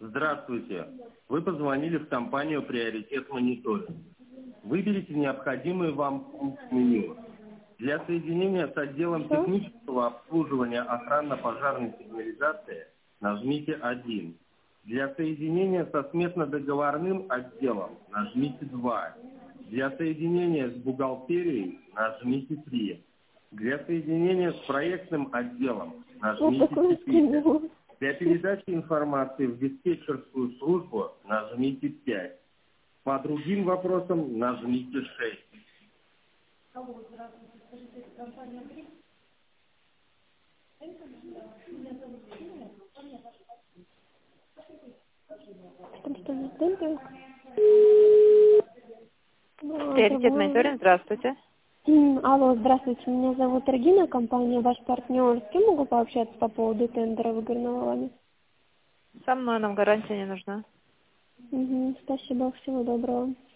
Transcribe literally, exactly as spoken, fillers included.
Здравствуйте. Вы позвонили в компанию «Приоритет Мониторинг». Выберите необходимый вам пункт меню. Для соединения с отделом Что? технического обслуживания охранно-пожарной сигнализации нажмите один. Для соединения со сметно-договорным отделом нажмите два. Для соединения с бухгалтерией нажмите три. Для соединения с проектным отделом Вот нажмите такое четыре. скинуло. Для передачи информации в диспетчерскую службу нажмите пять. По другим вопросам нажмите шесть. Алло, здравствуйте. Скажите, это компания «Гриф»? Меня зовут Ирина, компания Что, что за темпинг? Приоритет мониторинг, здравствуйте. Алло, здравствуйте, меня зовут Регина, компания «Ваш партнер». С кем могу пообщаться по поводу тендера выигранного вами? Со мной нам гарантия не нужна. Угу, спасибо, всего доброго.